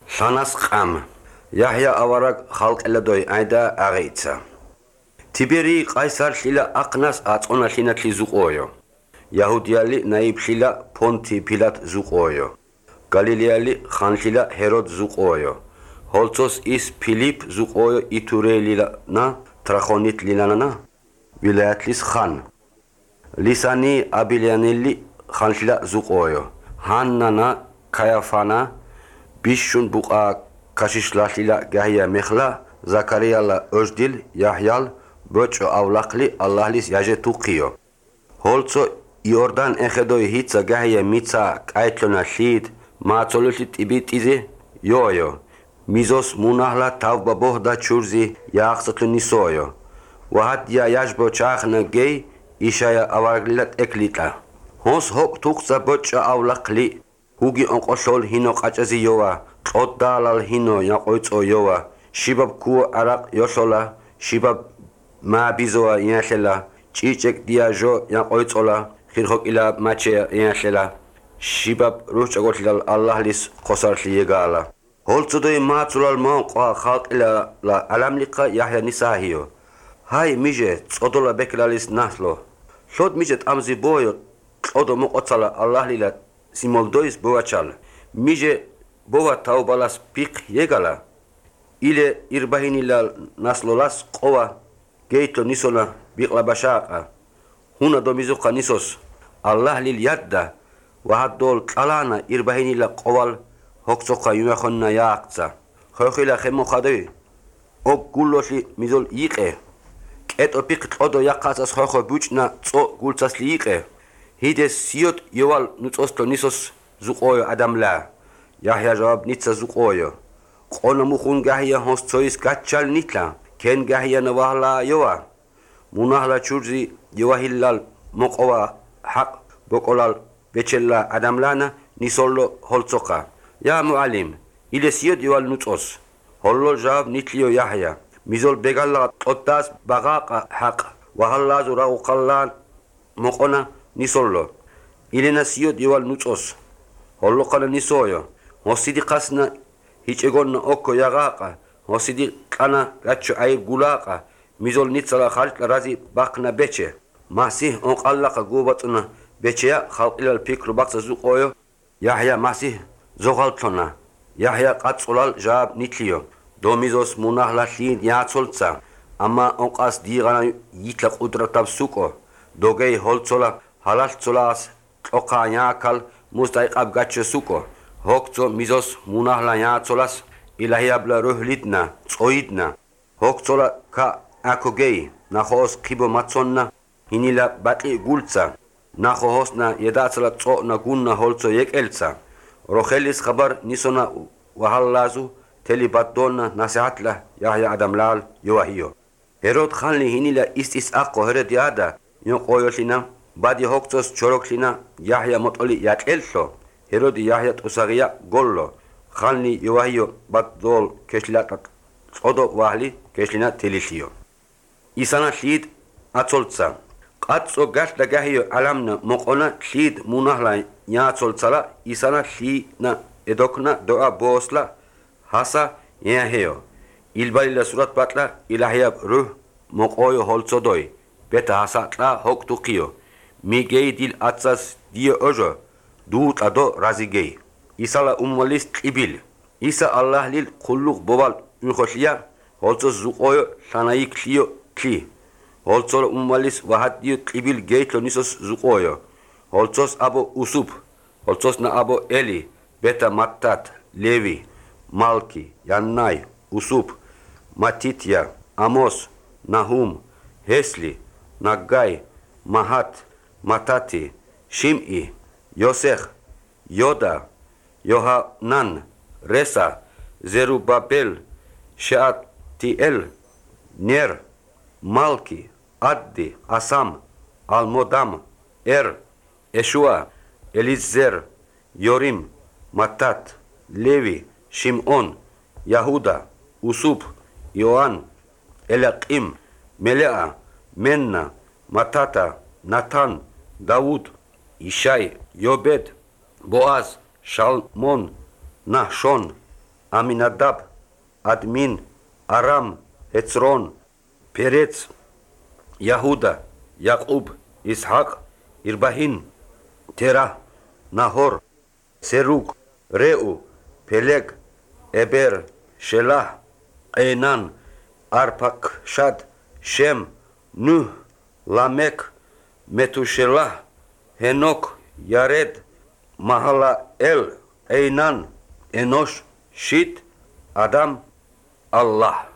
ლანას ყამ იაჰია ავარაგ ხალყელადოი აიდა აღიცა თიბერი ყაისარ შილა აყნას აწონა შინათლი ზუყოიო იაჰუდიალი ნაიბშილა ფონთი ფილათ ზუყოიო გალილეალი ხანშილა ჰეროდ ზუყოიო ჰოლცოს ის ფილიპ ზუყოიო ითურელინა ტრახონით ლინანა ვილაათლის ხან ლისანი აბილიანელი ხანშილა ზუყოიო ჰანნანა ქაიაფანა ბიშუნ ბუყა ქაშიშლაშილა გაია მეხლა ზაქარიალა ოჟდილ იაჰიალ ბოჭო ავლაყლი ალლაჰლის იაჟე თუყიო ჰოლცო იორდან ეხედოი ჰიცა გაია მიცა კაიტლონა შიდ მაცოლში ტიბიტიზე იოიო მიზოს მუნაჰლა თავბა ბოჰდა ჩურზი იახსათლნისოიო ვაჰად იაჟბო ჩახნა გეი იშაია ავარგლილა ტეკლიტა ჰოს ჰოკ თუყცა ბოჭო ავლაყლი ჰუგი ონყოშოლ ჰინო ყაჭაზი იოვა ყოდდალალ ჰინო იაყოიწო იოვა შიბაბ კუ არაყ იოშოლა შიბაბ მაბიზოა იაშელა ჭიჭეკ დიაჟო იაყოიწოლა ხირხოკილა მაჩე იაშელა შიბაბ რუშჭოგოშლალ ალლაჰლის ხოსარში ეგალა ჰოლცოდოი მაცულალ მონყა ხალყილა ალამლიყა იაჰია ნისაჰიო ჰაი მიჟე წოდოლა ბეკლალის ნასლო შოდ მიჟე ტამზი ბოიო ყოდო მოყოცალა ალლაჰლილა სიმოლდოის ბოაჩალ მიჟე ბოვა თაუბალას პიქ ეგალა ile irbahinila naslolas qowa geito nisona biqlabashaqa huna domizuqa nisos allah lil yadda wa haddol qalana irbahinila qowal hoksoqa yumakhonna yaqza khokhila khemo khadoi ok gulloshi mizol iqe keto piq qodo yaqasas khokho buchna tso gultsasli iqe hides siot yoval nutsosto nisos zuqoyo adamla yahya jawab nitsa zuqoyo قونا مخون گاهی هست تویس گچال نیتلا کن گاهی نواهلا یوا مناهلا چورزی یوا هلال مقوا حق بقولال بچلا ادملانا نیسولو هلتوقا یا معلم ایلسیت یوال نوتوس هلول جاب نیتلیو یحیا میزول بگالا قطاس بغاق حق وهلا زورا وقلان مقونا نیسولو ایلنسیت یوال نوتوس هلو قنا نیسویو مصیدی قسنا هیچ اگون اوکو یاقا هسیدی قنا گچو ای گولاقا میزول نیتسلا خالق رازی باقنا بچه مسیح اون قلقا گوباتنا بچه خلق الال پیکرو باقس زوقویو یحیا مسیح زوغالتونا یحیا قطولال جاب نیتلیو دو میزوس مناهلا شین یاچولتسا اما اون قاس دیغانا یتلا قدرتاب سوکو دوگی هولتسولا حلال تسولاس اوقا یاکال مستایقاب گچو سوکو هوکتو میزوس مناهلا یاچولاس الهیابلا روحلیتنا صویدنا هوکتولا کا اکوگی نخوس قیبو ماتسونا هینیلا بطلی گولتسا نخوهوسنا یداتسلا تصونا گونا هولتو یک التسا روخیلیس خبر نیسونا وحلازو تلی بدونا نصیحتلا یحیا ادملال یوهیو هرود خانلی هینیلا است اقو هرد یادا یون قویوشینا بعدی هوکتوس چوروکشینا یحیا مطولی یک التو هرود یحیا تساقیا گولو خانلی یوهیو بدول کشلیاتا صدو واهلی کشلینا تلیشیو ایسانا شید اتولتسا قطسو گشت لگهیو علمنا مقونا شید مناهلا یاتولتسالا ایسانا شیدنا ادوکنا دعا بوسلا حسا یهیو ایلبالیلا صورت بطلا الهیاب روح مقویو هولتسو دوی بتا حسا تلا حق توقیو میگی دیل اتساس دیو اوجو دوت ادو رازیگی ایسالا امولیس قبیل ایسا الله لیل خلوق بوال انخوشیا هولتسو زوقویو شاناییک لیو کلی هولتسو امولیس وحد دیو قبیل گیتلو نیسوس زوقویو هولتسوس ابو اوسوب هولتسوس نا ابو الی بتا ماتات لیوی مالکی یانای اوسوب ماتیتیا اموس نهوم هسلی نگای مهات ماتاتی شیمئی یوسخ یودا یوهانان رسا زروبابل شعتیل نیر مالکی عدی اسام المودام اشوا الیزر یوریم ماتات لیوی شیمعون یهودا اوسوب یوان الاقیم ملعا منا ماتاتا ناتان داود ایشای یوبد بوآز شالمون نحشون אמינדב, אדמין, ארם, עצרון, פרץ, יהודה, יעקוב, יצחק, ירבהין, תרא, נהור, סרוק, ראו, פלג, עבר, שלח, עינן, ארפקשד, שם, נוח, למק, מתושלח, הנוק, ירד, מהלאל, עינן, אנוש, שיט, אדם, אללה.